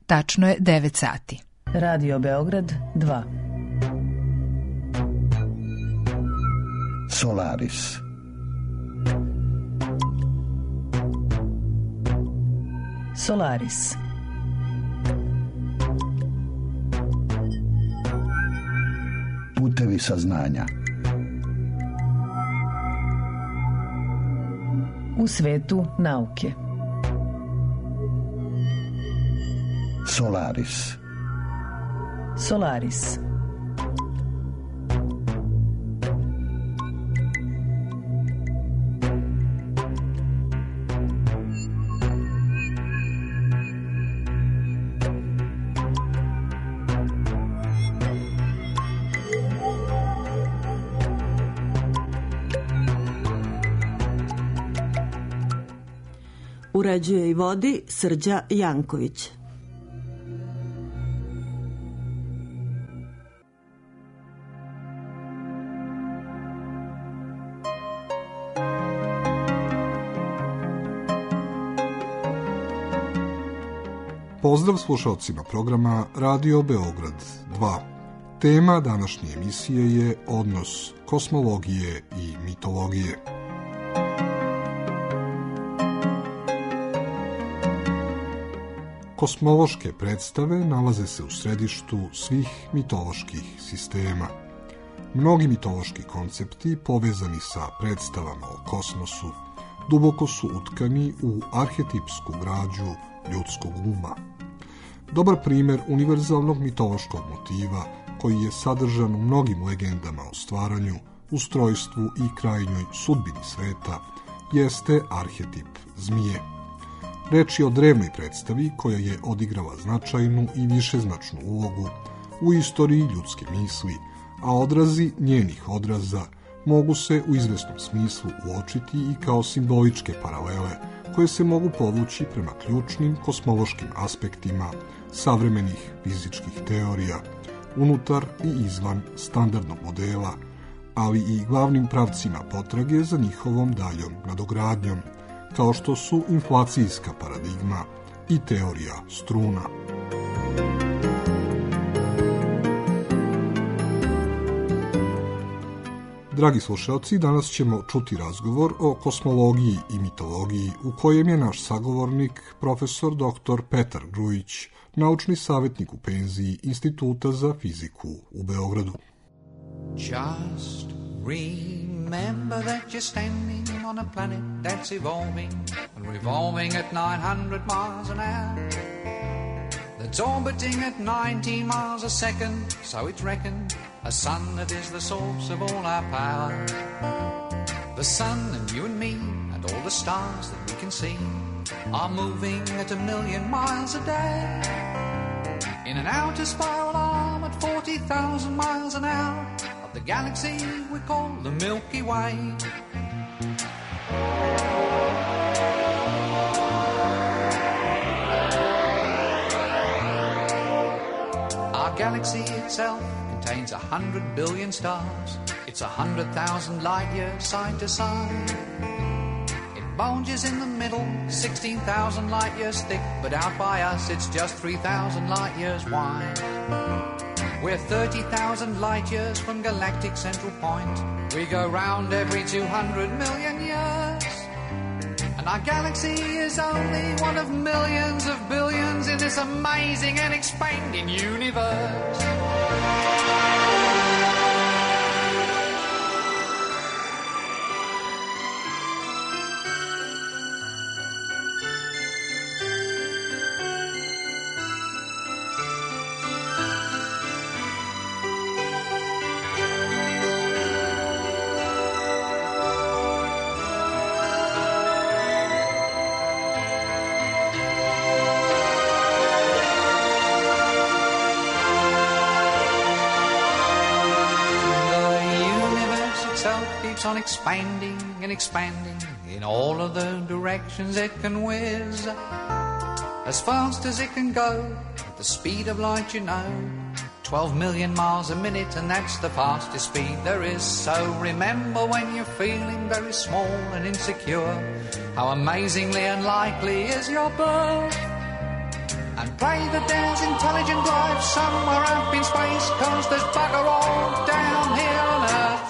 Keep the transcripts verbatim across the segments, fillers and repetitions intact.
Tačno je devet sati. Radio Beograd dva. Solaris. Solaris. Putevi saznanja. U svetu nauke. Solaris. Solaris. Uređuje i vodi Srđa Janković. Pozdrav slušalcima programa Radio Beograd dva. Tema današnje emisije je odnos kosmologije i mitologije. Kosmološke predstave nalaze se u središtu svih mitoloških sistema. Mnogi mitološki koncepti povezani sa predstavama o kosmosu duboko su utkani u arhetipsku građu ljudskog uma. Dobar primjer univerzalnog mitološkog motiva koji je sadržan u mnogim legendama o stvaranju, ustrojstvu i krajnjoj sudbini sveta jeste arhetip zmije. Reč je o drevnoj predstavi koja je odigrala značajnu i višeznačnu ulogu u istoriji ljudske misli, a odrazi njenih odraza mogu se u izvesnom smislu uočiti i kao simboličke paralele koje se mogu povući prema ključnim kosmološkim aspektima savremenih fizičkih teorija, unutar i izvan standardnog modela, ali i glavnim pravcima potrage za njihovom daljom nadogradnjom, kao što su inflacijska paradigma i teorija struna. Dragi slušalci, danas ćemo čuti razgovor o kosmologiji i mitologiji u kojem je naš sagovornik profesor doktor Petar Grujić, naučni savjetnik u penziji Instituta za fiziku u Beogradu. Just remember that you're standing on a planet that's evolving and revolving at nine hundred miles an hour. That's orbiting at nineteen miles a second, so it's reckoned a sun that is the source of all our power. The sun and you and me and all the stars that we can see are moving at a million miles a day in an outer spiral arm at forty thousand miles an hour of the galaxy we call the Milky Way. Our galaxy itself contains a hundred billion stars. It's a hundred thousand light years side to side. It bulges in the middle, sixteen thousand light years thick, but out by us it's just three thousand light years wide. We're thirty thousand light years from galactic central point. We go round every two hundred million years. And our galaxy is only one of millions of billions in this amazing and expanding universe. On expanding and expanding in all of the directions it can whiz, as fast as it can go at the speed of light, you know, twelve million miles a minute, and that's the fastest speed there is. So remember when you're feeling very small and insecure, how amazingly unlikely is your birth, and pray that there's intelligent life somewhere up in space, 'cause there's bugger all down here on Earth.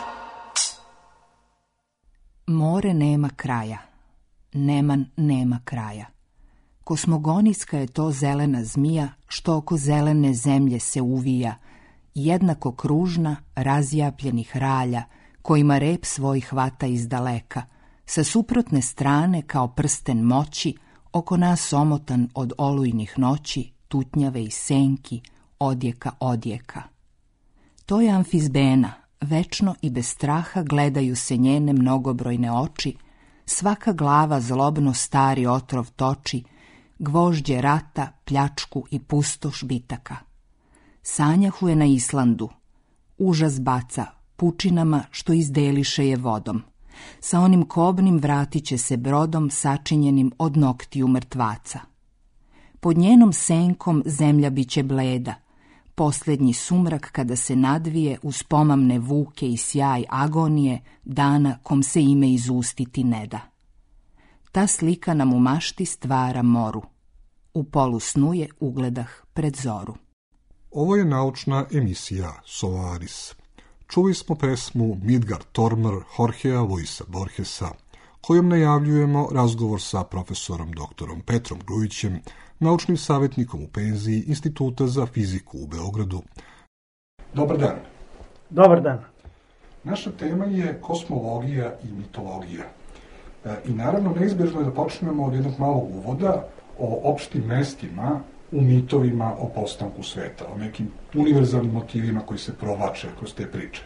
More nema kraja. Neman nema kraja. Kosmogoniska je to zelena zmija što oko zelene zemlje se uvija, jednako kružna, razjapljenih ralja, kojima rep svoj hvata iz daleka, sa suprotne strane kao prsten moći, oko nas omotan od olujnih noći, tutnjave i senki, odjeka odjeka. To je amfizbena, večno i bez straha gledaju se njene mnogobrojne oči, svaka glava zlobno stari otrov toči, gvožđe rata, pljačku i pustoš bitaka. Sanjahu je na Islandu, užas baca, pučinama što izdeliše je vodom. Sa onim kobnim vratit će se brodom sačinjenim od noktiju mrtvaca. Pod njenom senkom zemlja biće bleda, posljednji sumrak kada se nadvije uz pomamne vuke i sjaj agonije dana kom se ime izustiti ne da. Ta slika nam u mašti stvara moru. U polu snu je ugledah pred zoru. Ovo je naučna emisija Solaris. Čuli smo pesmu Midgard Tormr Jorgea Luisa Borgesa, kojom najavljujemo razgovor sa profesorom doktorom Petrom Grujićem, naučnim savjetnikom u penziji Instituta za fiziku u Beogradu. Dobar dan. Dobar dan. Naša tema je kosmologija i mitologija. I naravno neizbježno je da počnemo od jednog malog uvoda o opštim mestima u mitovima o postanku sveta, o nekim univerzalnim motivima koji se provlače kroz te priče.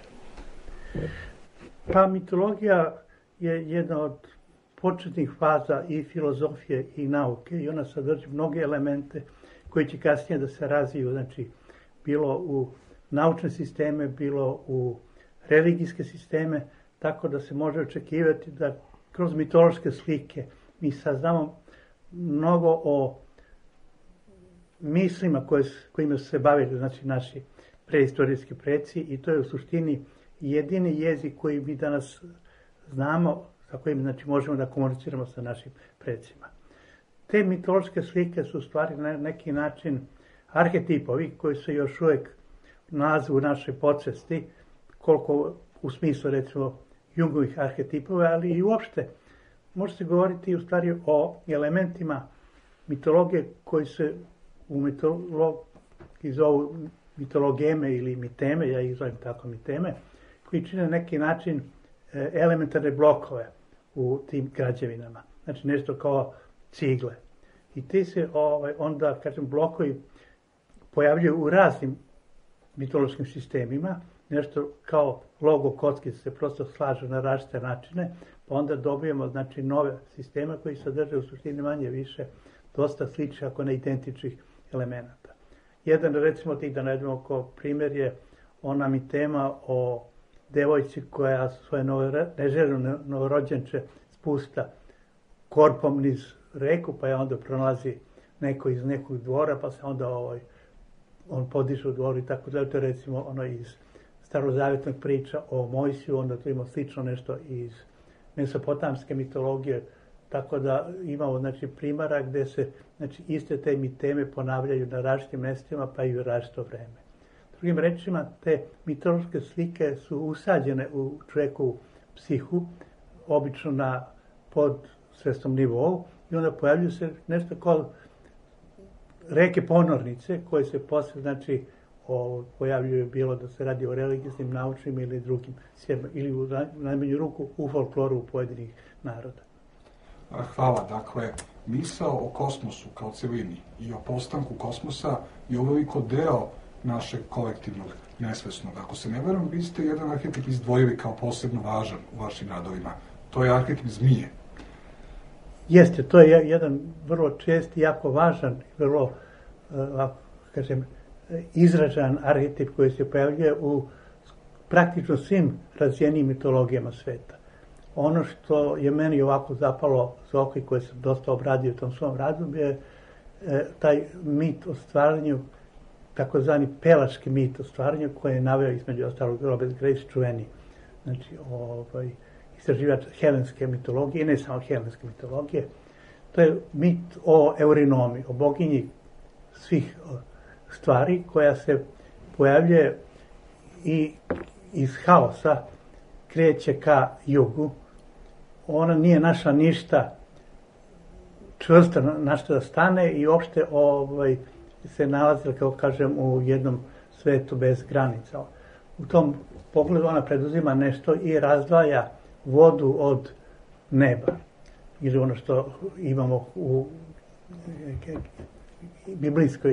Pa mitologija je jedna od početnih faza i filozofije i nauke i ona sadrži mnoge elemente koji će kasnije da se razviju, znači bilo u naučne sisteme, bilo u religijske sisteme, tako da se može očekivati da kroz mitološke slike mi saznamo mnogo o mislima koje, kojima su se bavili, znači naši preistorijski preci, i to je u suštini jedini jezik koji mi danas znamo, sa kojim znači, možemo da komuniciramo sa našim precima. Te mitološke slike su u stvari na neki način arhetipovi koji se još uvijek nalaze u našoj podsvesti, koliko u smislu recimo Jungovih arhetipova, ali i uopšte može se govoriti u stvari o elementima mitologije koji se u mitologiji zovu mitologeme ili miteme, ja ih zovem tako miteme, koji čine na neki način elementarne blokove u tim građevinama. Znači nešto kao cigle. I ti se ovaj, onda, kažem, blokovi pojavljuju u raznim mitološkim sistemima, nešto kao logo kockice se prosto slaže na različite načine, pa onda dobijemo znači, nove sisteme koji sadrže u suštini manje više dosta sličnih, ako ne identičnih elemenata. Jedan, recimo, tih da navedemo kao primjer je ona mi tema o devojci koja svoje neželjeno novorođenče spusta korpom niz reku, pa je onda pronalazi neko iz nekog dvora, pa se onda ovaj, on podiže u dvoru i tako da. To je recimo ono iz starozavjetnog priča o Mojsiju, onda to ima slično nešto iz mesopotamske mitologije, tako da imamo znači, primara gdje se znači, iste te miteme ponavljaju na različitim mjestima pa i u različito vreme. Drugim rečima, te mitološke slike su usađene u čovjekovu psihu, obično na podsvesnom nivou, i onda pojavljuju se nešto kao reke ponornice koje se poslije znači, o, pojavljuju bilo da se radi o religijskim, naučnim ili drugim sjedima, ili u najmanju ruku u folkloru pojedinih naroda. Hvala. Dakle, misao o kosmosu kao celini i o postanku kosmosa je uveliko deo našeg kolektivnog nesvesnog. Ako se ne verujem, vi ste jedan arhetip izdvojili kao posebno važan u vašim radovima. To je arhetip zmije. Jeste, to je jedan vrlo čest i jako važan, vrlo, uh, kažem, izražan arhetip koji se pojavljuje u praktično svim razvijenim mitologijama sveta. Ono što je meni ovako zapalo za oko i koje sam dosta obradio u tom svom radu je e, taj mit o stvaranju, takozvani pelaški mit o stvaranju koji je naveo između ostalog Robert Grace čuveni, znači ovaj, istraživač helenske mitologije i ne samo helenske mitologije. To je mit o Eurinomi, o boginji svih stvari, koja se pojavljuje i iz haosa kreće ka jugu. Ona nije naša ništa čvrsta na što da stane i uopšte ovaj, se nalazi, kao kažem, u jednom svetu bez granica. U tom pogledu ona preduzima nešto i razdvaja vodu od neba. Ili ono što imamo u biblijskoj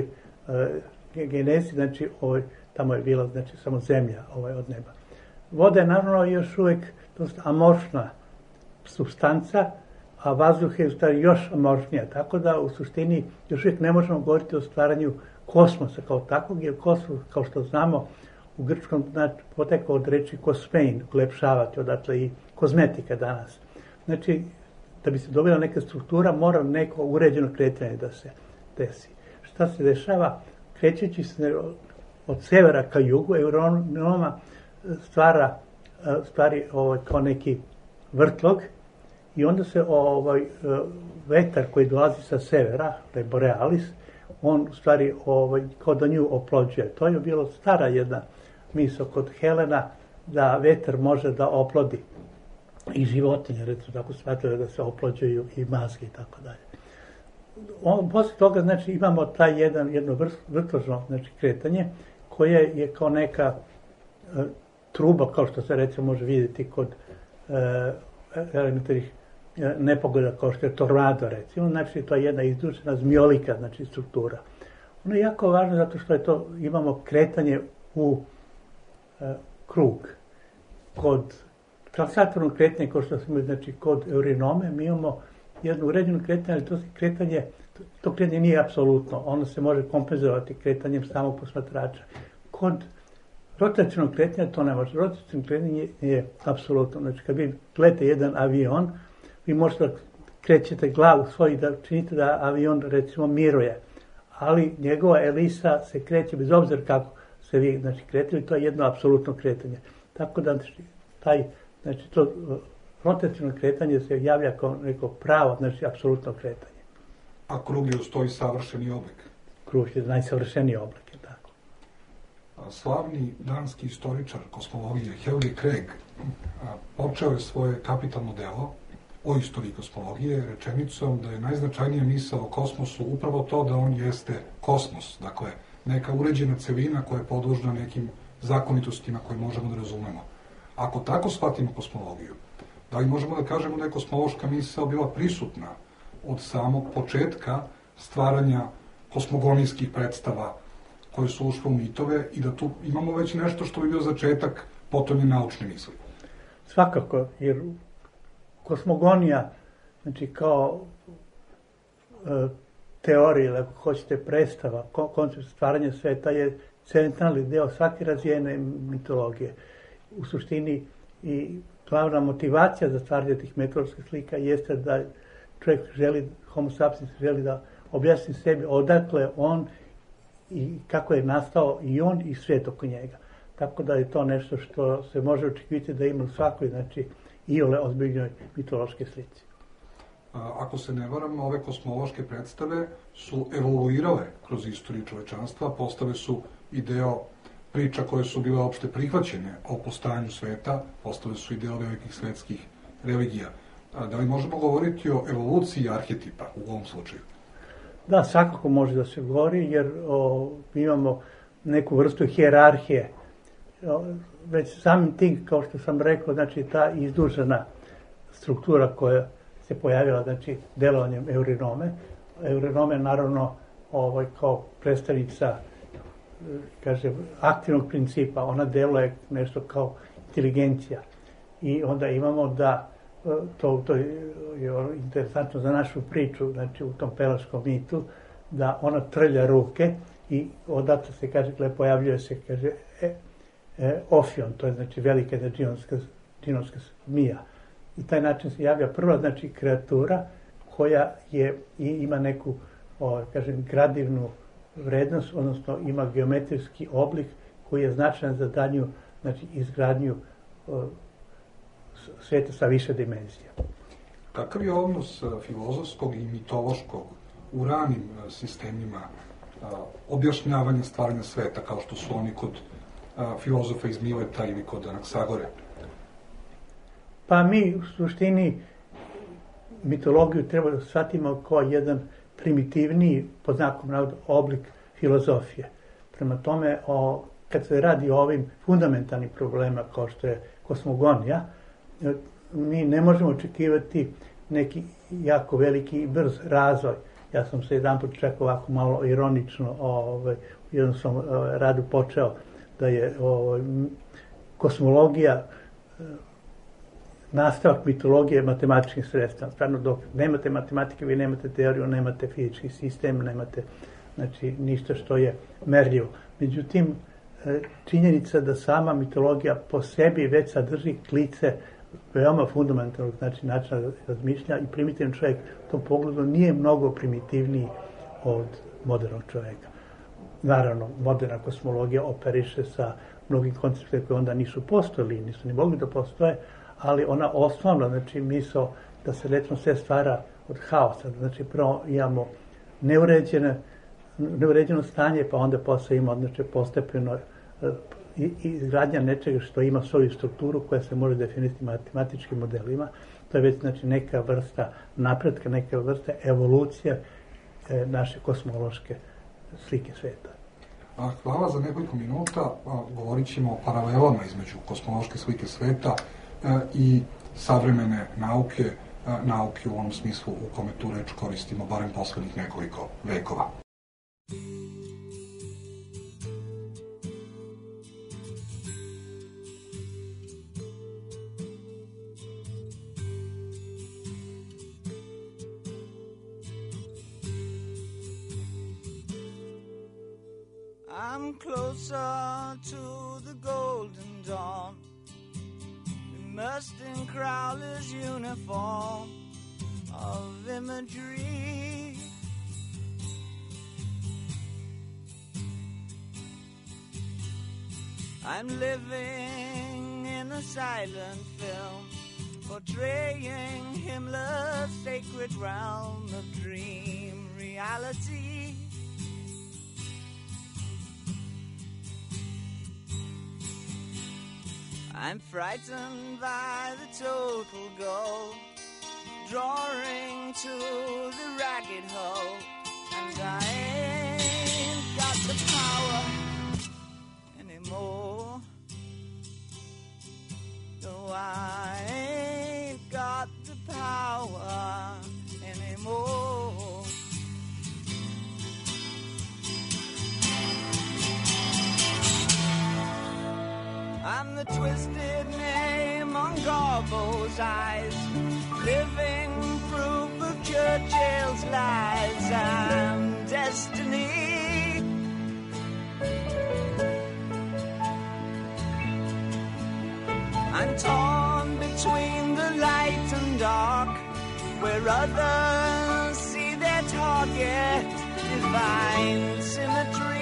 genezi, znači ovaj, tamo je bila znači, samo zemlja ovaj, od neba. Voda je naravno još uvijek dosta amorfna supstanca, a vazduh je u stvari još amorfnija, tako da u suštini još uvijek ne možemo govoriti o stvaranju kosmosa kao takvog, jer kosmos, kao što znamo, u grčkom znači, potekao od reči kosmein, ulepšavati, odatle i kozmetika danas. Znači, da bi se dobila neka struktura, mora neko uređeno kretanje da se desi. Šta se dešava? Krećeći se od severa ka jugu, Euronoma stvara stvari ovaj, kao neki vrtlog i onda se ovaj, vetar koji dolazi sa severa, taj Borealis, on u stvari ovaj, kao da nju oplođuje. To je bilo stara jedna misao kod Helena, da vetar može da oplodi i životinje, recimo tako shvatili da se oplođuju i mazge i tako dalje. On, posle toga znači, imamo taj jedan, jedno vrtložno znači, kretanje koje je kao neka e, truba, kao što se recimo može vidjeti kod e, elementarnih e, nepogoda, kao što je tornado recimo, znači to je jedna izdušena zmiolika znači, struktura. Ono je jako važno zato što je to, imamo kretanje u e, krug. Kod translatornog kretanja, kao što smo znači kod Eurinome, mi imamo jedno uređeno kretanje, ali to kretanje, to kretanje nije apsolutno. Ono se može kompenzovati kretanjem samog posmatrača. Kod rotacionog kretanja to ne može. Rotacionog kretanje je apsolutno. Znači, kad vi gledate jedan avion, vi možete da krećete glavu svoju i da činite da avion, recimo, miruje. Ali njegova elisa se kreće bez obzira kako se vi znači, kretili. To je jedno apsolutno kretanje. Tako da, znači, taj Znači, to rotaciono kretanje se javlja kao neko pravo, znači, apsolutno kretanje. A krug je ustoji savršeni oblik? Krug je najsavršeniji oblik, je tako. A slavni danski istoričar kosmologije Helge Kreg počeo je svoje kapitalno delo o istoriji kosmologije rečenicom da je najznačajnija misao o kosmosu upravo to da on jeste kosmos, dakle, neka uređena celina koja je podložna nekim zakonitostima koje možemo da razumemo. Ako tako shvatimo kosmologiju, da li možemo da kažemo da je kosmološka misao bila prisutna od samog početka stvaranja kosmogonijskih predstava koje su ušle u mitove i da tu imamo već nešto što bi bio začetak potonje naučne misli? Svakako, jer kosmogonija, znači kao e, teorija, ili ako hoćete predstava, koncept stvaranja sveta je centralni deo svake razvijene mitologije. U suštini i glavna motivacija za stvaranje tih meteoroloških slika jeste da čovjek želi, homo sapiens želi da objasni sebi odakle on i kako je nastao i on i svijet oko njega. Tako da je to nešto što se može očekivati da ima u svakoj, znači, iole ozbiljnoj mitološke slici. Ako se ne varam, ove kosmološke predstave su evoluirale kroz istoriju čovečanstva, postale su i deo priča koje su bile opšte prihvaćene o postojanju sveta, postale su i deo velikih svetskih religija. Da li možemo govoriti o evoluciji arhetipa u ovom slučaju? Da, svakako može da se govori, jer o, imamo neku vrstu hijerarhije. O, već samim tim, kao što sam rekao, znači ta izdužena struktura koja se pojavila, znači delovanjem Eurinome. Eurinome, naravno, ovaj, kao predstavnica kaže, aktivnog principa, ona deluje nešto kao inteligencija. I onda imamo da, to, to je interesantno za našu priču, znači u tom pelaškom mitu, da ona trlja ruke i odatle se, kaže, pojavljuje se, kaže, e, e, Ofion, to je, znači, velika jedna džinovska, džinovska zmija. I taj način se javlja prva, znači, kreatura koja je, i ima neku, o, kažem, gradivnu vrednost, odnosno ima geometrijski oblik koji je značajan za danju, znači, izgradnju o, sveta sa više dimenzija. Kakav je odnos filozofskog i mitološkog u ranim sistemima objašnjavanja stvaranja sveta, kao što su oni kod filozofa iz Mileta ili kod Anaksagore? Pa mi u suštini mitologiju treba da shvatimo kao jedan primitivniji, pod znakom navoda, oblik filozofije. Prema tome, o, kad se radi o ovim fundamentalnim problema kao što je kosmogonija, mi ne možemo očekivati neki jako veliki i brz razvoj. Ja sam se jedan put čak ovako malo ironično ovaj, u jednom sam radu počeo da je ovaj, kosmologija nastavak mitologije matematičkim sredstvom. Stvarno, dok nemate matematike, vi nemate teoriju, nemate fizički sistem, nemate znači, ništa što je merljivo. Međutim, činjenica da sama mitologija po sebi već sadrži klice veoma fundamentalnog znači, načina razmišlja i primitivan čovjek u tom pogledu nije mnogo primitivniji od modernog čovjeka. Naravno, moderna kosmologija operiše sa mnogim konceptima koje onda nisu postojali, nisu ni mogli da postoje, ali ona osnovna, znači misao da se recimo sve stvara od haosa. Znači prvo imamo neuređene, neuređeno stanje, pa onda posle ima znači, postepeno i izgradnja nečega što ima svoju strukturu koja se može definisati matematičkim modelima. To je već znači, neka vrsta napretka, neka vrsta evolucije e, naše kosmološke slike sveta. Hvala za nekoliko minuta. Govorit ćemo o paralelama između kosmološke slike sveta i savremene nauke, nauke u onom smislu u kome tu reč koristimo barem poslednjih nekoliko vekova. I'm closer to the golden dawn, immersed in Crowler's uniform of imagery. I'm living in a silent film, portraying Himmler's sacred realm of dream reality. I'm frightened by the total goal, drawing to the ragged hole, and I ain't got the power anymore. No, I ain't got the power anymore. I'm the twisted name on Garbo's eyes, living proof of Churchill's lies. I'm destiny. I'm torn between the light and dark, where others see their target, divine symmetry.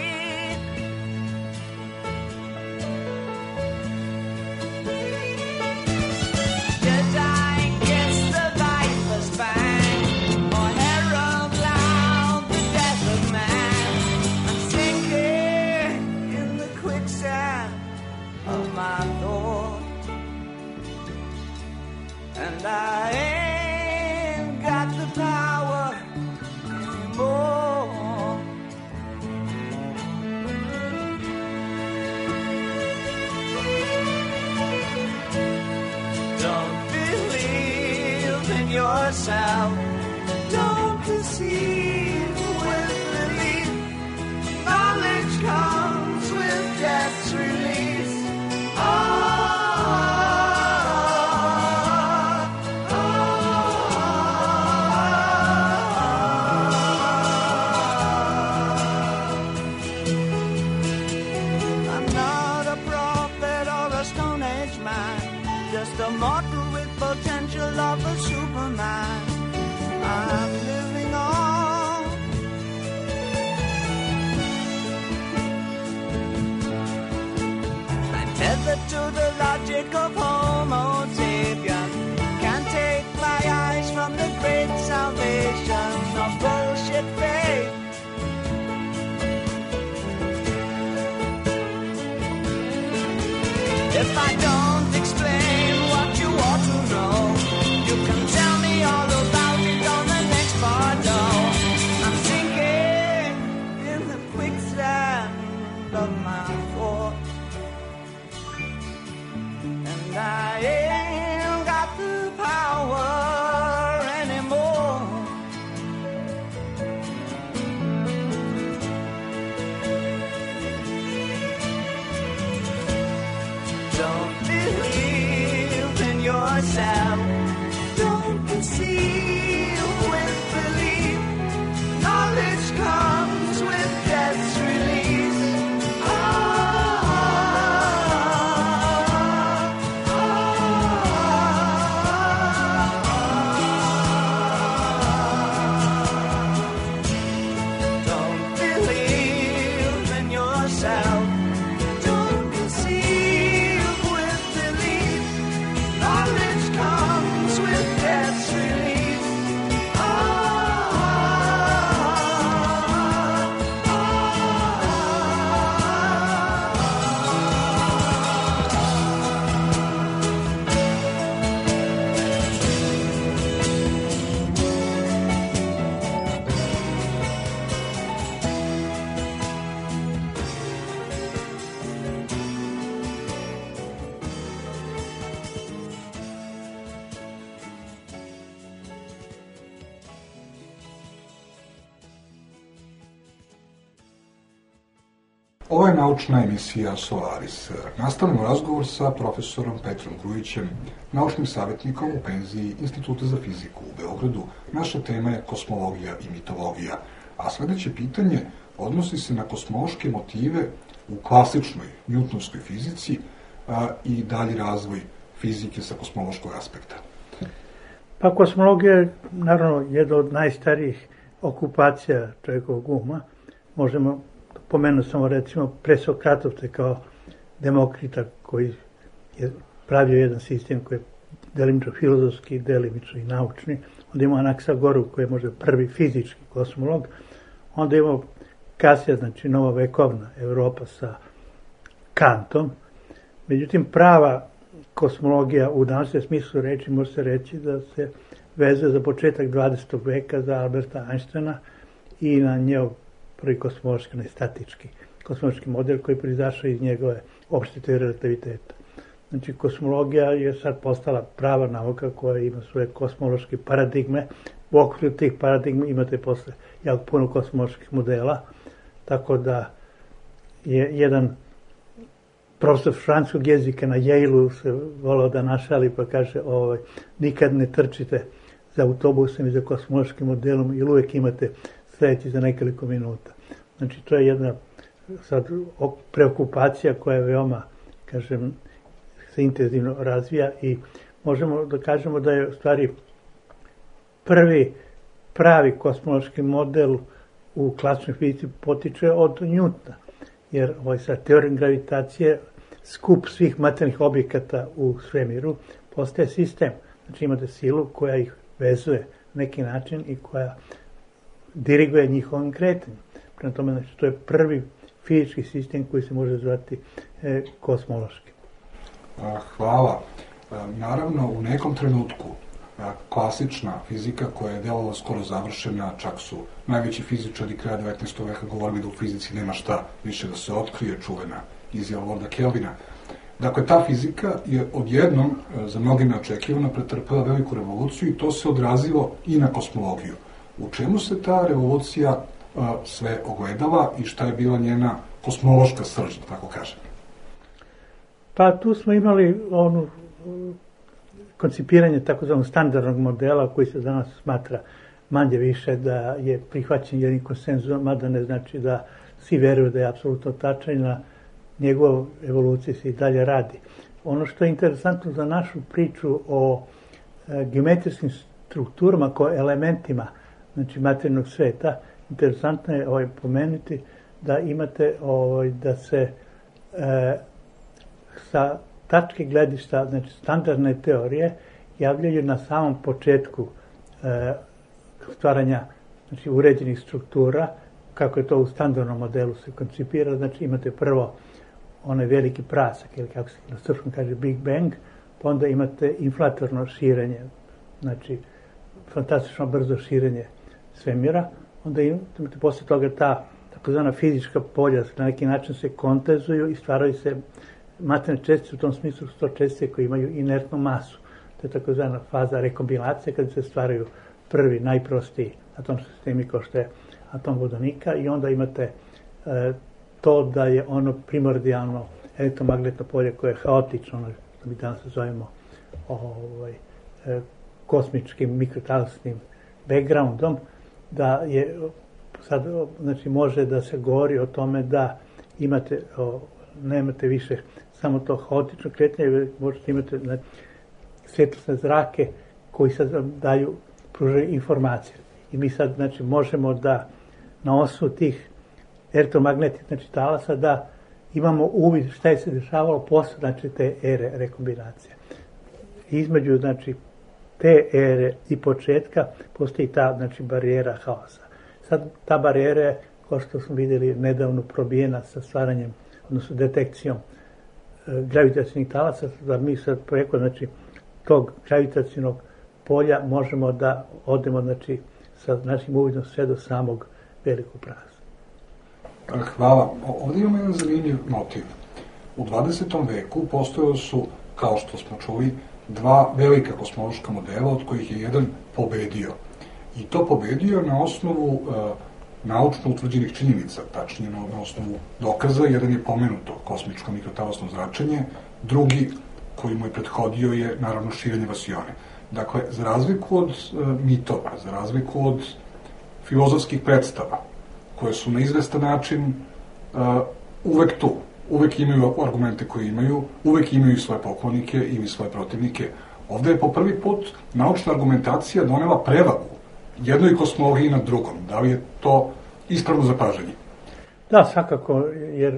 And I ain't got the power anymore. Don't believe in yourself. Don't deceive with belief. Knowledge comes with death's release. Oh. A mortal with potential of a Superman. I'm living on. I'm tethered to the logic of Homo sapien. Can't take my eyes from the great salvation of bullshit faith. if I don't explain what you ought to know. You can tell me all about it on the next photo. I'm sinking in the quicksand of my thoughts, and I ain't got the power anymore. Don't believe in yourself. Don't conceal with belief. Knowledge comes with death's release. Ah, ah, ah. Don't believe in yourself. Don't conceal with belief. Knowledge comes with death's release. Ah, ah, ah. Ovo je naučna emisija Solaris. Nastavljamo razgovor sa profesorom Petrom Grujićem, naučnim savjetnikom u penziji Instituta za fiziku u Beogradu. Naša tema je kosmologija i mitologija. A sledeće pitanje odnosi se na kosmološke motive u klasičnoj njutnovskoj fizici a, i dalji razvoj fizike sa kosmološkog aspekta. Pa kosmologija je naravno jedna od najstarijih okupacija čovjekovog uma. Možemo pomenuti samo recimo presokratovce kao Demokrita koji je pravio jedan sistem koji je delimično filozofski, delimično i naučni. Onda imamo Anaksagoru koji je možda prvi fizički kosmolog. Onda imamo kasnije, znači novovekovna Evropa sa Kantom. Međutim, prava kosmologija u današnjem smislu reči može se reći da se vezuje za početak dvadesetog veka za Alberta Einsteina i na njegov prvi kosmološki, ne statički kosmološki model koji je proizašao iz njegove opšte teorije relativiteta. Znači, kosmologija je sad postala prava nauka koja ima svoje kosmološke paradigme. U okviru tih paradigma imate posle jako puno kosmoloških modela, tako da je jedan profesor francuskog jezika na Yale-u se volao da našali pa kaže ovaj, nikad ne trčite za autobusom i za kosmološkim modelom ili uvijek imate sledeći za nekoliko minuta. Znači, to je jedna sad preokupacija koja je veoma, kažem, se intenzivno razvija i možemo da kažemo da je u stvari prvi pravi kosmološki model u klasičnoj fizici potiče od Newtona, jer ovaj sa teorijom gravitacije skup svih materijalnih objekata u svemiru postaje sistem. Znači, imate silu koja ih vezuje na neki način i koja diriguje njihovim kretanjem. Prema tome, znači, to je prvi fizički sistem koji se može zvati e, kosmološki. Hvala. Naravno, u nekom trenutku klasična fizika koja je delovala skoro završena, čak su najveći fizičari kraja devetnaestog veka govorili da u fizici nema šta više da se otkrije, čuvena izjava Lorda Kelvina. Dakle, ta fizika je odjednom, za mnoge neočekivano, pretrpela veliku revoluciju i to se odrazilo i na kosmologiju. U čemu se ta revolucija a, sve ogledala i šta je bila njena kosmološka srž, da tako kažem? Pa tu smo imali onu koncipiranje takozvanog standardnog modela koji se danas smatra manje više da je prihvaćen jednim konsenzom, mada ne znači da svi veruju da je apsolutno tačan, na njegovoj evoluciji se i dalje radi. Ono što je interesantno za našu priču o e, geometrijskim strukturama kao elementima, znači materijalnog sveta, interesantno je ovaj, pomenuti da imate ovaj, da se e, sa tačke gledišta, znači standardne teorije, javljaju na samom početku e, stvaranja znači, uređenih struktura, kako je to u standardnom modelu se koncipira. Znači imate prvo onaj veliki prasak, ili kako se na srpskom kaže Big Bang, pa onda imate inflatorno širenje, znači fantastično brzo širenje svemira, onda imate posle toga ta takozvana fizička polja, na neki način se kondenzuju i stvaraju se materijalne čestice, u tom smislu su to čestice koje imaju inertnu masu. To je takozvana faza rekombinacije, kada se stvaraju prvi, najprostiji atomski sistemi kao što je atom vodonika, i onda imate e, to da je ono primordijalno elektromagnetno polje koje je haotično, ono što mi danas zovemo ovaj, e, kosmičkim mikrotalasnim backgroundom, da je sad, znači, može da se govori o tome da imate, o, nemate više samo to haotično kretanje, možete imati, znači, svetlosne zrake koji sad daju, pružaju informacije. I mi sad, znači, možemo da na osnovu tih elektromagnetnih, znači, talasa, da imamo uvid šta je se dešavalo posle, znači, te ere rekombinacije. Između, znači, te ere i početka postoji ta, znači, barijera haosa. Sad ta barijera je, kao što smo vidjeli, nedavno probijena sa stvaranjem, odnosno detekcijom e, gravitacijnih talasa, da mi sad preko, znači, tog gravitacijnog polja možemo da odemo, znači, sa našim uvidom sve do samog velikog praska. Hvala. Ovdje imamo jedan zanimljiv motiv. U dvadesetom veku postojali su, kao što smo čuli, dva velika kosmološka modela, od kojih je jedan pobedio. I to pobedio na osnovu e, naučno utvrđenih činjenica, tačnije na, na osnovu dokaza. Jedan je pomenuto kosmičko mikrotalasno zračenje, drugi koji mu je prethodio je naravno širenje vasione. Dakle, za razliku od e, mitova, za razliku od filozofskih predstava, koje su na izvestan način e, uvek tu, uvek imaju argumente koje imaju, uvek imaju svoje poklonike i svoje protivnike. Ovde je po prvi put naučna argumentacija donela prevagu jednoj kosmologiji nad drugom. Da li je to ispravno zapažanje? Da, svakako, jer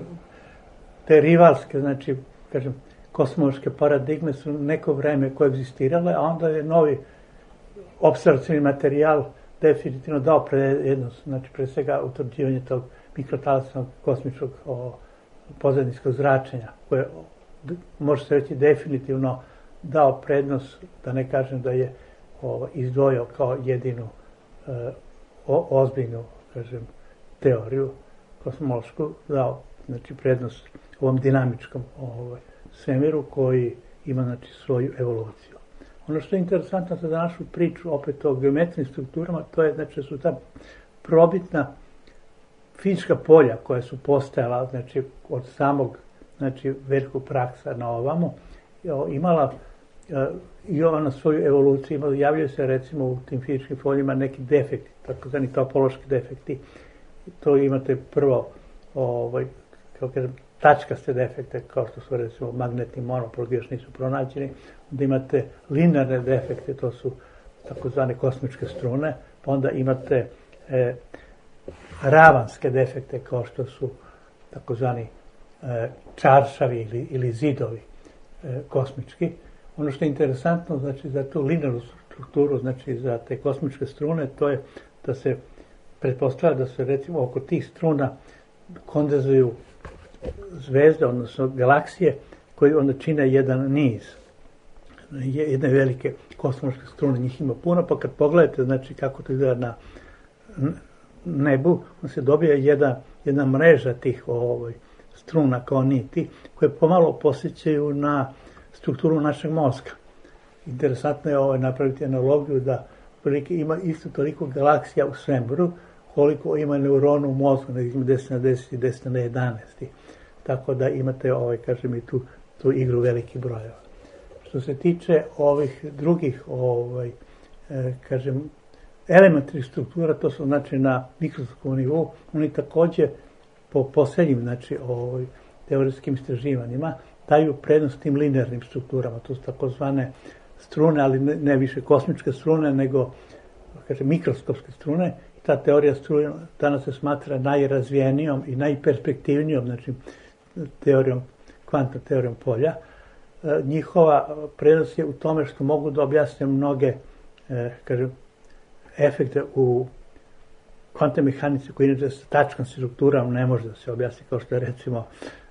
te rivalske, znači, kažem, kosmološke paradigme su neko vreme koegzistirale, a onda je novi opservacioni materijal definitivno dao prednost, znači, pre svega utvrđivanje tog mikrotalasnog kosmičkog o, pozadinskog zračenja, koje može se reći definitivno dao prednost, da ne kažem da je o, izdvojio kao jedinu e, o, ozbiljnu, kažem, teoriju kosmološku, dao, znači, prednost ovom dinamičkom ovaj, svemiru koji ima, znači, svoju evoluciju. Ono što je interesantno za našu priču opet o geometrijskim strukturama, to je, znači, su ta probitna fizička polja koja su postajala, znači, od samog, znači, velikog praksa na ovamo, imala i ona svoju evoluciju imala, javljaju se, recimo, u tim fizičkim poljima neki defekti, takozvani topološki defekti. To imate prvo, ovaj, kao kažem, tačkaste defekte, kao što su, recimo, magnetni monopol, gdje još nisu pronađeni, onda imate linearne defekte, to su takozvane kosmičke strune, pa onda imate e, ravanske defekte, kao što su takozvani e, čaršavi ili, ili zidovi e, kosmički. Ono što je interesantno, znači, za tu linearnu strukturu, znači, za te kosmičke strune, to je da se pretpostavlja da se, recimo, oko tih struna kondenzuju zvezde, odnosno galaksije, koji onda čine jedan niz, jedne velike kosmološke strune, njih ima puno, pa kad pogledate, znači, kako to izgleda na nebu, on se dobija jedna, jedna mreža tih ovaj, struna kao niti, koje pomalo posjećaju na strukturu našeg mozga. Interesantno je ovaj, napraviti analogiju da ima isto toliko galaksija u svemiru, koliko ima neurona u mozgu, nekih deset na deset i deset na jedanaest. Tako da imate, ovaj, kažem, i tu, tu igru velikih brojeva. Što se tiče ovih drugih, ovaj, e, kažem, elementarnih struktura, to su, znači, na mikroskopskom nivou, oni takođe po poslednjim, znači, ovaj, teorijskim istraživanjima daju prednost tim linearnim strukturama. To su takozvane strune, ali ne, ne više kosmičke strune, nego, kažem, mikroskopske strune. I ta teorija struje danas se smatra najrazvijenijom i najperspektivnijom, znači, teorijom, kvantnom teorijom polja. E, njihova prednost je u tome što mogu da objasne mnoge, e, kažem, efekte u kvantnoj mehanici koji inače sa tačkom strukturom ne može da se objasni, kao što je, recimo,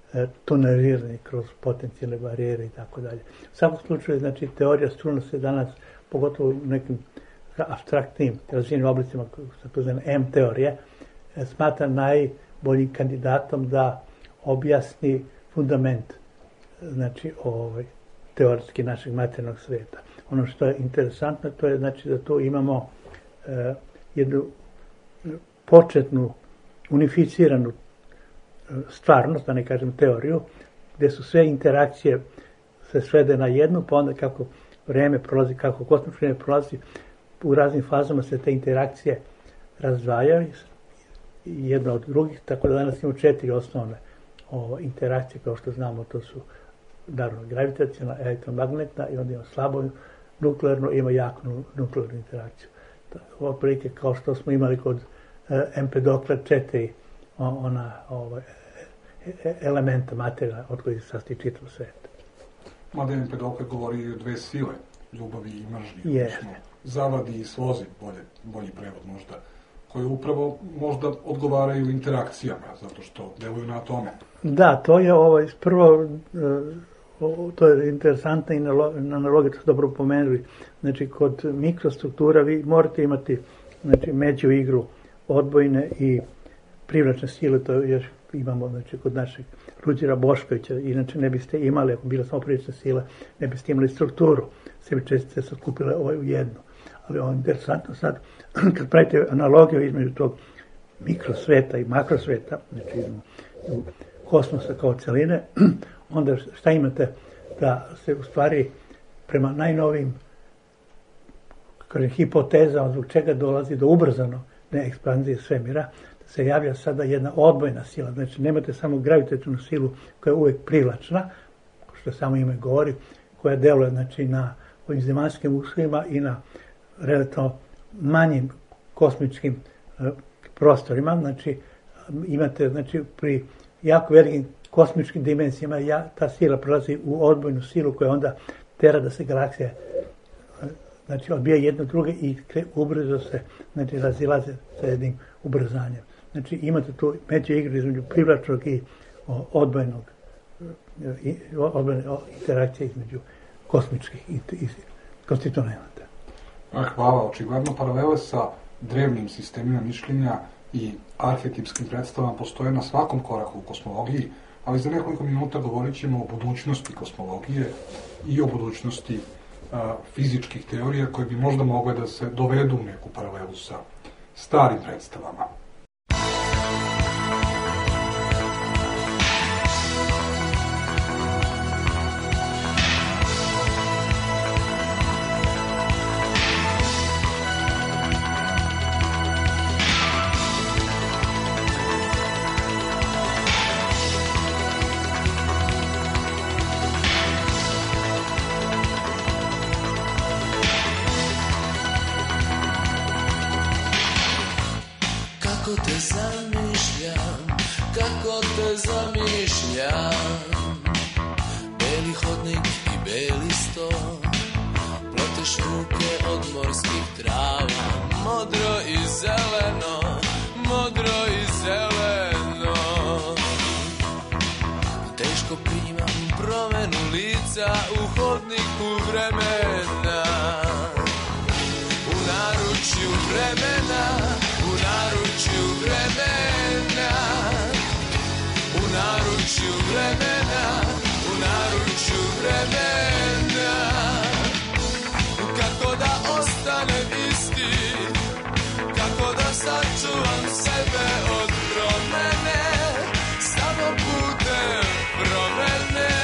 tuneliranje kroz potencijalne barijere i tako dalje. U svakom slučaju, znači, teorija struna se danas, pogotovo u nekim apstraktnim razvijenim oblicima, to zove M teorije, smatra najboljim kandidatom da objasni fundament, znači, ovaj, teoretski našeg materijalnog sveta. Ono što je interesantno, to je, znači, da tu imamo eh, jednu početnu, unificiranu stvarnost, da ne kažem teoriju, gdje su sve interakcije se svede na jednu, pa onda kako vreme prolazi, kako kosmično vreme prolazi, u raznim fazama se te interakcije razdvajaju jedna od drugih, tako da danas imamo četiri osnovne ovo, interakcije, kao što znamo, to su naravno gravitacijona, elektromagnetna i onda ima slabo nuklearno, ima jako nuklearnu interakciju. Otprilike kao što smo imali kod Empedokla četiri ona ovaj, elementa materija od kojih se sastoji čitav svet. Mada Empedokle govori i o dve sile, ljubavi i mržnji. Jeste. Zavadi i slozi, bolje, bolji prevod možda, koji upravo možda odgovaraju interakcijama, zato što deluju na atome. Da, to je ovaj, prvo, to je interesantna analogija, to ste dobro pomenuli. Znači, kod mikrostruktura vi morate imati, znači, među igru odbojne i privlačne sile, to još imamo, znači, kod našeg Ruđera Boškovića, inače ne biste imali, ako bila samo privlačna sila, ne biste imali strukturu, sve bi čestice se skupile ovaj u jednu. Ali ovo je interesantno sad, kad pravite analogiju između tog mikrosveta i makrosveta, znači kosmosa kao celine, onda šta imate? Da se u stvari prema najnovim hipotezama zbog čega dolazi do ubrzano ne ekspanzije svemira, da se javlja sada jedna odbojna sila. Znači nemate samo gravitacijnu silu koja je uvek privlačna, što samo ime govori, koja deluje, znači, na ovim zemaljskim uslovima i na relativno manjim kosmičkim uh, prostorima. Znači imate, znači, pri jako velikim kosmičkim dimenzijama ja, ta sila prelazi u odbojnu silu koja onda tera da se galaksije uh, znači odbija jedno druge i ubrzo se, znači, razilaze sa jednim ubrzanjem. Znači imate tu među igru između privlačnog i o, odbojnog i, odbojne interakcije između kosmičkih i, i konstituenata. Hvala. Očigledno paralele sa drevnim sistemima mišljenja i arhetipskim predstavama postoje na svakom koraku u kosmologiji, ali za nekoliko minuta govorit ćemo o budućnosti kosmologije i o budućnosti a, fizičkih teorija koje bi možda mogle da se dovedu u neku paralelu sa starim predstavama. Kako te zamišljam, kako te zamišljam, beli hodnik i beli sto, ploteš ruke od morskih trava, modro i zeleno, modro i zeleno. Teško primam promenu lica u hodniku vremena, u naručju vremena, u naručju vremena, u naručju vremena, u naručju vremena. Kako da ostanem isti, kako da sačuvam sebe od promene, samo putem promene.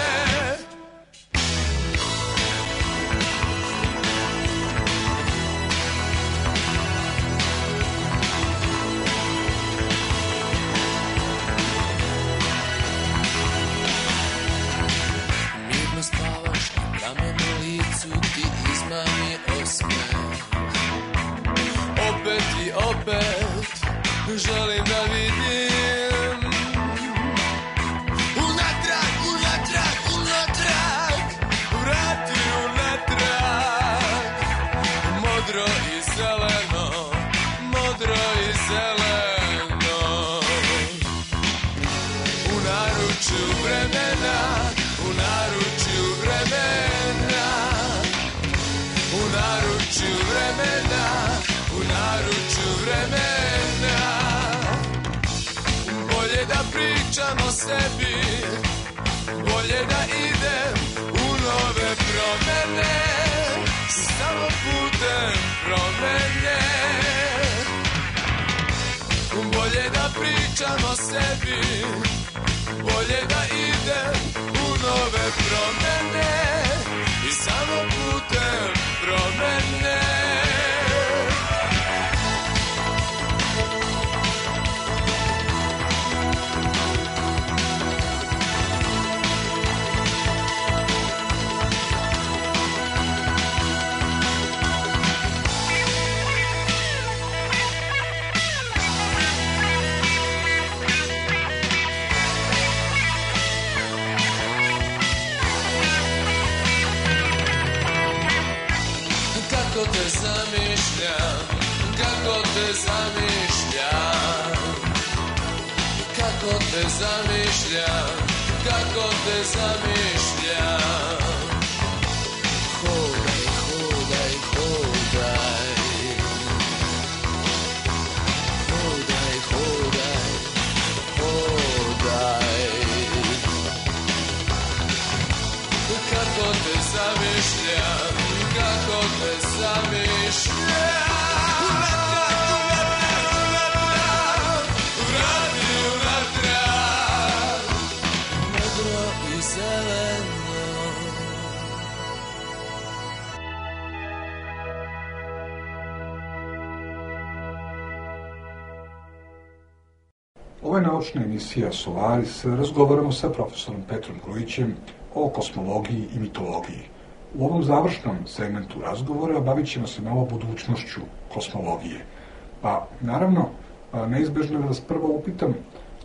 Spavaš naručju vremena, u naručju vremena, u naručju vremena, u naručju vremena. Bolje da pričam o sebi, bolje da idem u nove promene, samo putem promene. Bolje da pričam o sebi, bolje da idem u nove promene i samo putem promene. Kako te zamišljam, kako te zamišljam, kako te zamišljam, kako te zamišljam. Hodaj, hodaj, hodaj, hodaj, hodaj, hodaj. Kako te zamišljam, kako te zamišljam. Vrati unatrag, modro i zeleno. Ovo je naučna emisija Solaris. Razgovaramo sa profesorom Petrom Grujićem o kosmologiji i mitologiji. U ovom završnom segmentu razgovora bavit ćemo se malo budućnošću kosmologije. Pa, naravno, neizbežno je da vas prvo upitam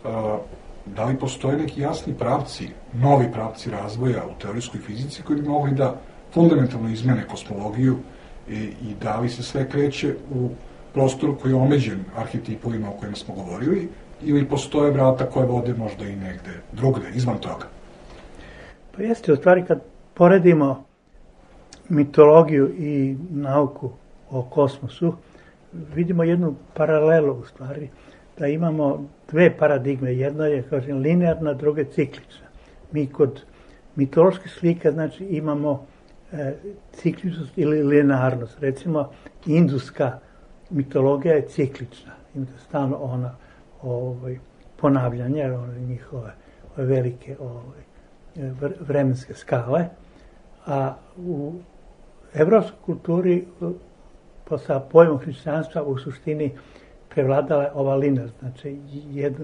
da li postoje neki jasni pravci, novi pravci razvoja u teorijskoj fizici koji bi mogli da fundamentalno izmene kosmologiju i, i da li se sve kreće u prostoru koji je omeđen arhetipovima o kojima smo govorili ili postoje vrata koje vode možda i negde drugde, izvan toga? Pa jeste, u stvari kad poredimo mitologiju i nauku o kosmosu, vidimo jednu paralelu u stvari, da imamo dve paradigme. Jedna je, kažem, linearna, druga je ciklična. Mi kod mitoloških slika, znači, imamo e, cikličnost ili linearnost. Recimo, induska mitologija je ciklična. Imate stalno ona ovaj, ponavljanje, one njihove ove velike ovaj, vremenske skale. A u evropskoj kulturi po sa pojmom hrišćanstva u suštini prevladala je ova linearna, znači jedno,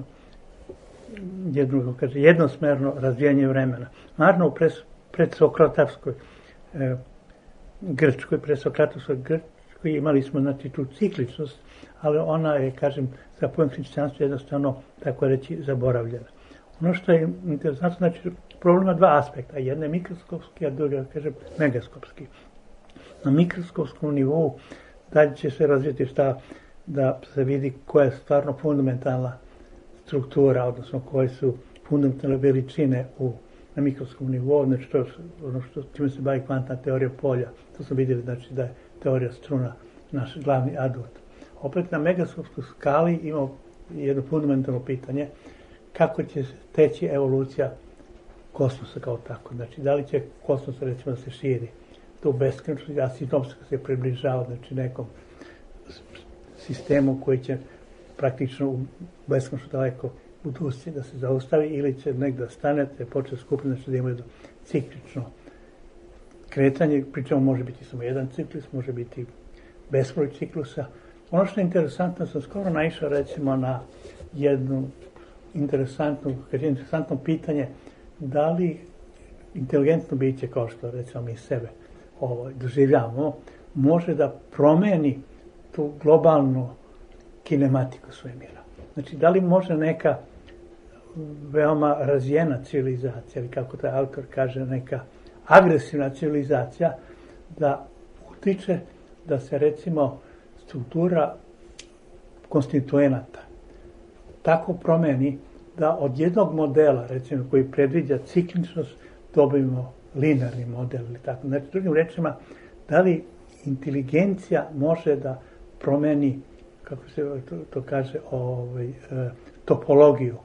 jedno, kaže, jednosmerno razvijanje vremena. Naravno, u predsokratavskoj e, Grčkoj, predsokratavskoj Grčkoj imali smo, znači, tu cikličnost, ali ona je, kažem, sa pojmom hrišćanstva jednostavno, tako reći, zaboravljena. Ono što je interesantno, znači, problem ima dva aspekta. Jedna je mikroskopski, a druga, kažem, megaskopski. Na mikroskopskom nivou dalje će se razviti šta da se vidi koja je stvarno fundamentalna struktura, odnosno koje su fundamentalne veličine u, na mikroskopskom nivou, znači to, ono što čime se bavi kvantna teorija polja. To smo vidjeli, znači, da je teorija struna naš glavni adut. Opet na megaskopskoj skali imamo jedno fundamentalno pitanje, kako će teći evolucija kosmosa kao tako. Znači, da li će kosmos, recimo, da se širi to beskonačno, a sinopska se približava, znači, nekom sistemu koji će praktično u beskonačno daleko budućnosti da se zaustavi ili će negdje da stane, da počne skupiti, znači da ima jedno ciklično kretanje, pričamo može biti samo jedan ciklus, može biti bezbroj ciklusa. Ono što je interesantno, sam skoro naišao recimo na jednu interesantnu, kaže interesantno pitanje, da li inteligentno biće, kao što recimo mi sebe ovo, doživljavamo, može da promeni tu globalnu kinematiku svemira. Znači, da li može neka veoma razvijena civilizacija, ili kako taj autor kaže, neka agresivna civilizacija, da utiče da se, recimo, struktura konstituenata tako promeni da od jednog modela, recimo, koji predviđa cikličnost, dobijemo linearni model ili tako. Znači, drugim rečima, da li inteligencija može da promeni, kako se to, to kaže, ovaj, topologiju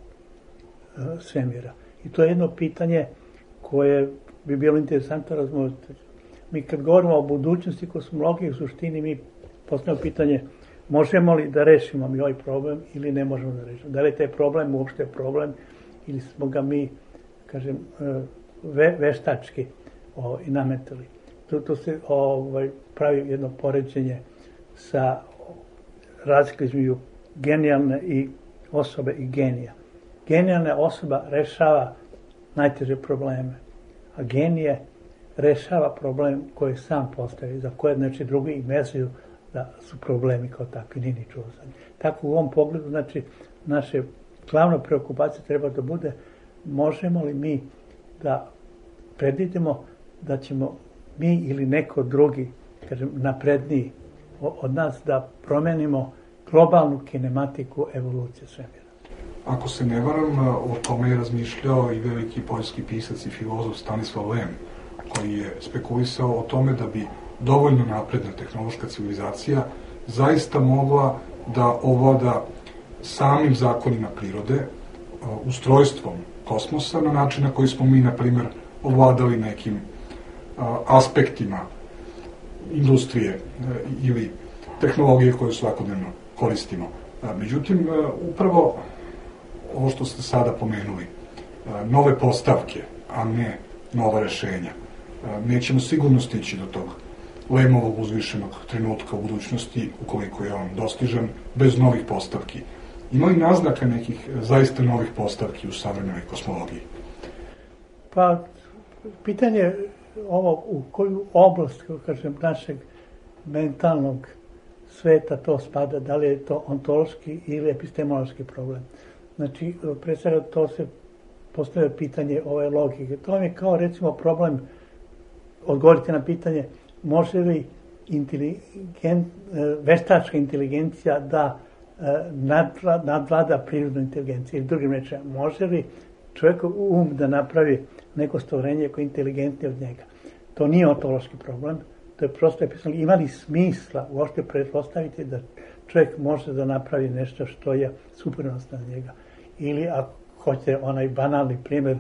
svemira. I to je jedno pitanje koje bi bilo interesantno razmotriti. Mi kad govorimo o budućnosti kosmologije, u suštini mi postavljamo pitanje možemo li da rešimo mi ovaj problem ili ne možemo da rešimo. Da li je taj problem uopšte problem ili smo ga mi, kažem, ve, veštački ovaj, nametali. Tu, tu se ovaj, pravi jedno poređenje sa razlikom između genijalne i osobe i genija. Genijalna osoba rešava najteže probleme, a genije rešava problem koji sam postavi, za koje znači drugi imezuju da su problemi kao takvi, nije ni čuo za njih. Tako u ovom pogledu, znači, naše glavna preokupacija treba da bude možemo li mi da predvidimo da ćemo mi ili neko drugi, kažem, napredniji od nas da promenimo globalnu kinematiku evolucije svemira. Ako se ne varam, o tome je razmišljao i veliki poljski pisac i filozof Stanislav Lem, koji je spekulisao o tome da bi dovoljno napredna tehnološka civilizacija zaista mogla da ovlada samim zakonima prirode, ustrojstvom kosmosa na način na koji smo mi, na primjer, ovladali nekim aspektima industrije ili tehnologije koje svakodnevno koristimo. Međutim, upravo ovo što ste sada pomenuli, nove postavke, a ne nova rešenja, nećemo sigurno stići do tog Lemovog uzvišenog trenutka u budućnosti, ukoliko je on dostižan, bez novih postavki. Ima li naznaka nekih zaista novih postavki u savremenoj kosmologiji? Pa, pitanje ovo u koju oblast, kako kažem, našeg mentalnog sveta to spada, da li je to ontološki ili epistemološki problem. Znači, pre svega to se postavlja pitanje ove logike. To je kao, recimo, problem, odgovorite na pitanje, može li inteligent, veštačka inteligencija da nadvlada prirodnu inteligenciju? Ili drugim rečima, može li čovjekov um da napravi neko stvorenje koje je inteligentnije od njega? To nije ontološki problem, to je prosto episano. Ima li smisla uopšte pretpostaviti da čovjek može da napravi nešto što je suprotnost na njega? Ili, ako hoćete onaj banalni primjer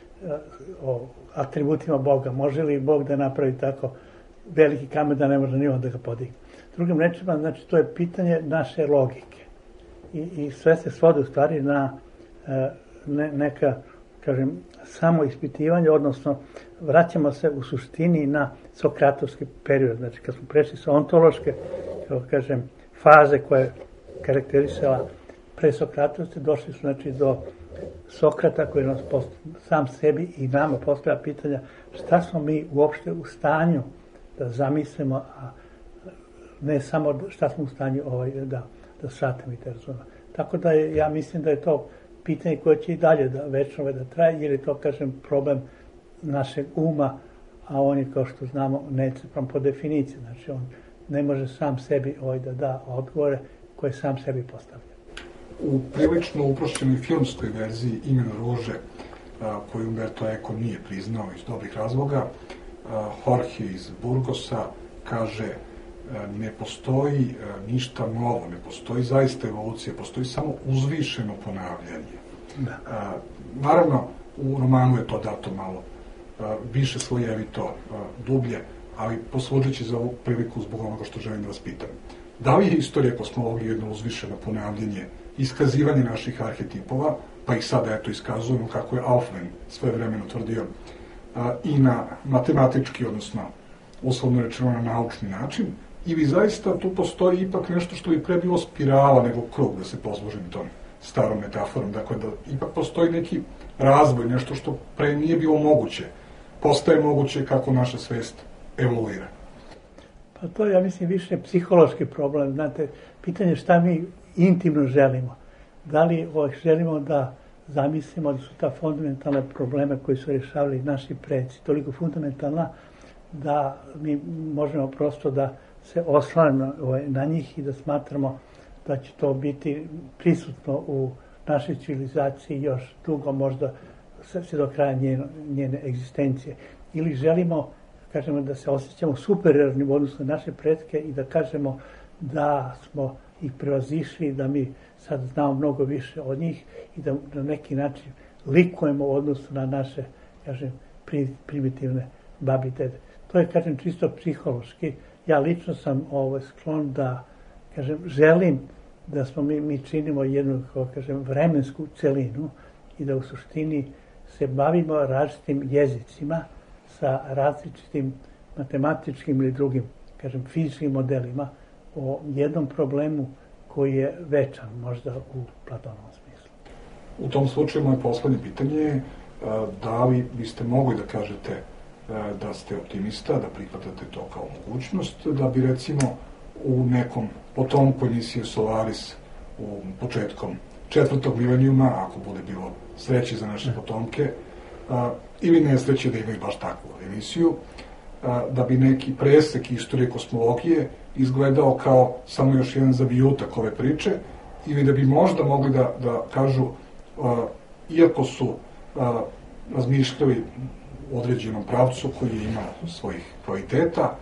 o atributima Boga, može li Bog da napravi tako veliki kamen da ne može ni on da ga podigne? Drugim rečima, znači, to je pitanje naše logike. I, i sve se svode u stvari na ne, neka, kažem, samo ispitivanje, odnosno vraćamo se u suštini na sokratovski period. Znači, kad smo prešli sa ontološke, kako kažem, faze koje karakterisala pre Sokratovske, došli su, znači, do Sokrata koji nas post, sam sebi i nama postavlja pitanja šta smo mi uopšte u stanju da zamislimo, a ne samo šta smo u stanju ovaj, da, da shvatimo i da razumemo. Tako da je, ja mislim da je to pitanje koje će i dalje da večno da traje, jer je to, kažem, problem našeg uma, a on je, kao što znamo, necepan po definiciji. Znači, on ne može sam sebi ovaj, da da odgovore koje sam sebi postavlja. U prilično uprošćenoj filmskoj verziji Imena Ruže, koju Umberto Eco nije priznao iz dobrih razloga, Jorge iz Burgosa kaže ne postoji ništa novo, ne postoji zaista evolucija, postoji samo uzvišeno ponavljanje. Da. Naravno, u romanu je to dato malo više slojevito, dublje, ali poslužeći za ovu priliku zbog onoga što želim da vas pitam. Da li je istorija kosmologije jedno uzvišeno ponavljanje, iskazivanje naših arhetipova, pa ih sada eto iskazujemo kako je Alfven svoje vremeno tvrdio, i na matematički, odnosno uslovno rečeno na naučni način, ili zaista tu postoji ipak nešto što bi pre bilo spirala nego krug, da se pozložim tom starom metaforom, dakle da ipak postoji neki razvoj, nešto što pre nije bilo moguće, postaje moguće kako naša svest evoluira. Pa to je, ja mislim, više psihološki problem. Znate, pitanje šta mi intimno želimo. Da li o, želimo da zamislimo da su ta fundamentalna problema koji su rješavali naši preci toliko fundamentalna da mi možemo prosto da se oslanimo na njih i da smatramo da će to biti prisutno u našoj civilizaciji još dugo, možda sve do kraja njene, njene egzistencije. Ili želimo, kažemo, da se osjećamo superiornim u odnosu na naše pretke i da kažemo da smo ih prevazišli, da mi sad znamo mnogo više od njih i da na neki način likujemo u odnosu na naše, kažem, primitivne babi i dede. To je, kažem, čisto psihološki. Ja lično sam ovaj, sklon da, kažem, želim da smo mi, mi činimo jednu, kao kažem, vremensku celinu i da u suštini se bavimo različitim jezicima sa različitim matematičkim ili drugim, kažem, fizičkim modelima o jednom problemu koji je večan, možda u Platonovom smislu. U tom slučaju moje poslednje pitanje je da li biste mogli da kažete da ste optimista, da prihvatate to kao mogućnost, da bi recimo u nekom potomku emisije Solaris u početkom četvrtog milenijuma, ako bude bilo sreće za naše potomke, ili nesreće da imaju baš takvu emisiju, da bi neki presek istorije kosmologije izgledao kao samo još jedan zavijutak ove priče, ili da bi možda mogli da, da kažu, iako su razmišljali u određenom pravcu koji ima svojih kvaliteta,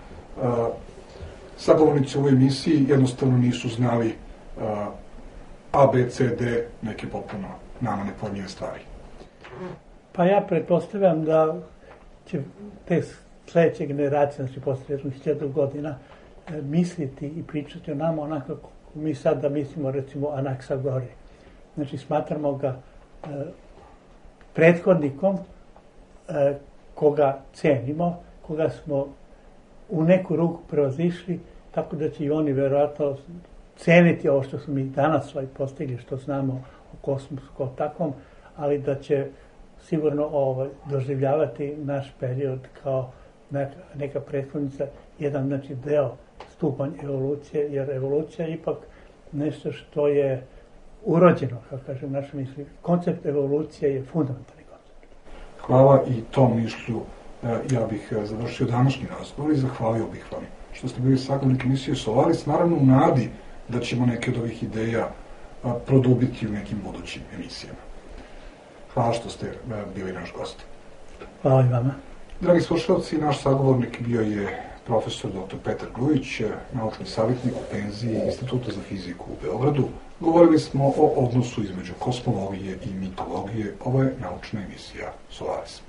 sagovornici u ovoj emisiji jednostavno nisu znali A, B, C, D, neke potpuno nama nepojmljive stvari. Pa ja pretpostavljam da će te sledeće generacije, znači posle hiljadu godina, misliti i pričati o nama onako kako mi sad da mislimo, recimo, Anaksagori. Znači, smatramo ga e, prethodnikom e, koga cenimo, koga smo u neku ruku prevazišli, tako da će i oni verovatno ceniti ovo što smo mi danas postigli, što znamo o kosmosu kao takvom, ali da će sigurno ovaj, doživljavati naš period kao neka, neka prethodnica, jedan, znači, deo, stupanj evolucije, jer evolucija je ipak nešto što je urođeno, kako kažem, u našoj misli. Koncept evolucije je fundamentalni koncept. Hvala i tom mišlju ja bih završio današnji razgovor i zahvalio bih vam što ste bili sagovornik emisije Solaris, naravno u nadi da ćemo neke od ovih ideja produbiti u nekim budućim emisijama. Hvala što ste bili naš gost. Hvala i vama. Dragi slušalci, naš sagovornik bio je profesor doktor Petar Grujić, naučni savjetnik u penziji Instituta za fiziku u Beogradu. Govorili smo o odnosu između kosmologije i mitologije. Ovo je naučna emisija Solaris.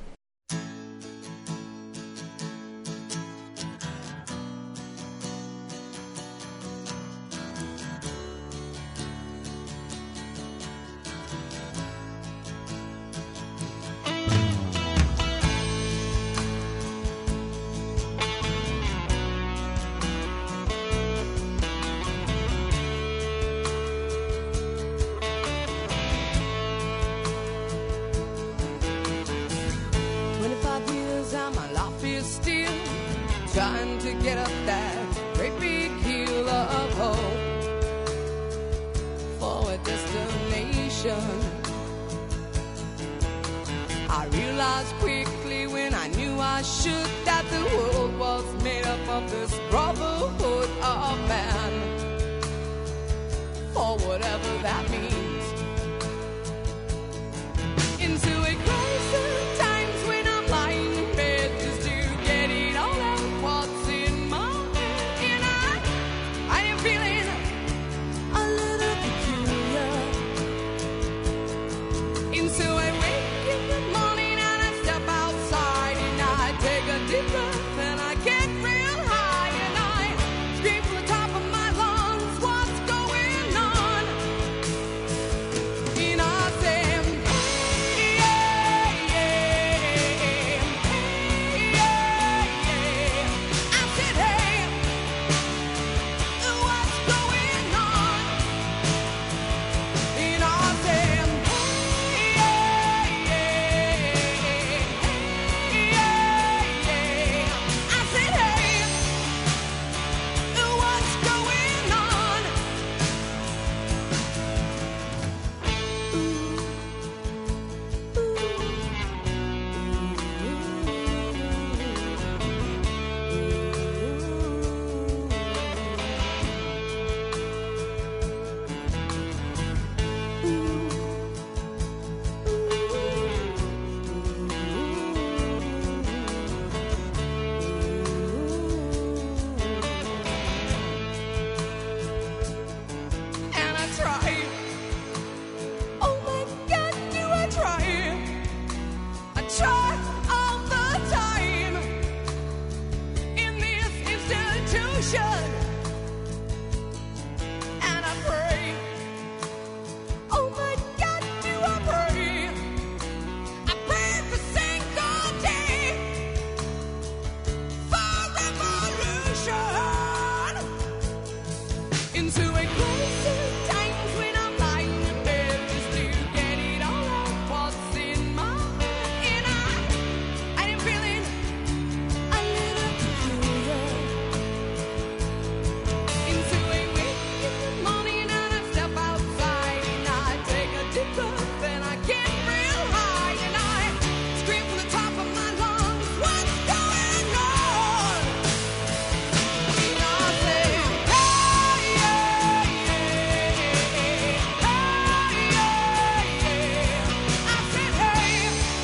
Trying to get up that great big hill of hope for a destination. I realized quickly when I knew I should that the world was made up of this brotherhood of man, for whatever that means. Into a crisis times when I'm lying in bed just to get it all out. So I wake in the morning and I step outside and I take a deep breath and I get real high and I scream from the top of my lungs, what's going on? revolution. And I pray, oh my God, do I pray. I pray for Saint Gaudí, for revolution. Into a crazy times when I'm lying in bed just to get it all out what's in my head. And I, I am feeling a little peculiar. Into a wake in the morning and I step outside and I take a deep breath and I get real high and I scream from the top of my lungs, what's going on? And I say, hey, yeah, yeah, hey, yeah, yeah. I said, hey,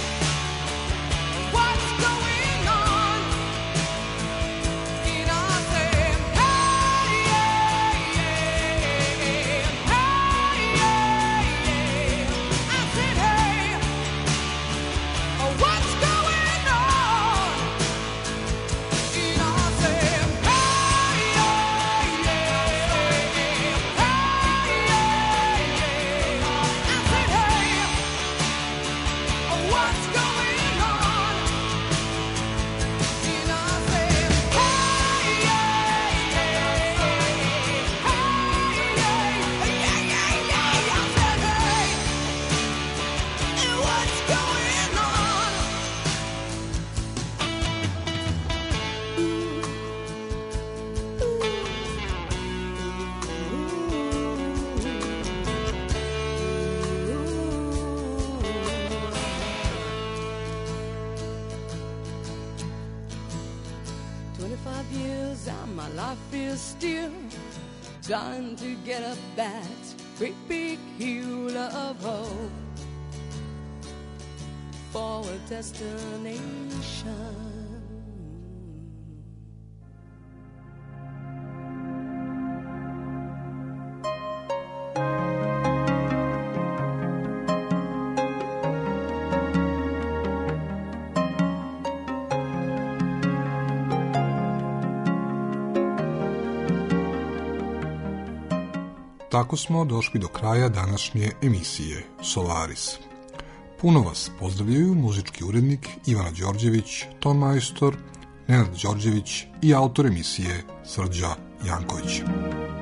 what's going on? And I say, hey, yeah, yeah, hey, yeah, yeah. I said, hey, oh, what's going on? And I said, hey, yeah, yeah, hey, yeah, yeah. I said, hey, oh, what's going on? And I said, hey, yeah, yeah, hey, yeah, yeah, yeah. I said, hey, and what's going on? Twenty-five years and my life is still trying to get up that great big hill of hope for a destination. Tako smo došli do kraja današnje emisije Solaris. Puno vas pozdravljaju muzički urednik Ivana Đorđević, ton majstor Nenad Đorđević i autor emisije Srđa Janković.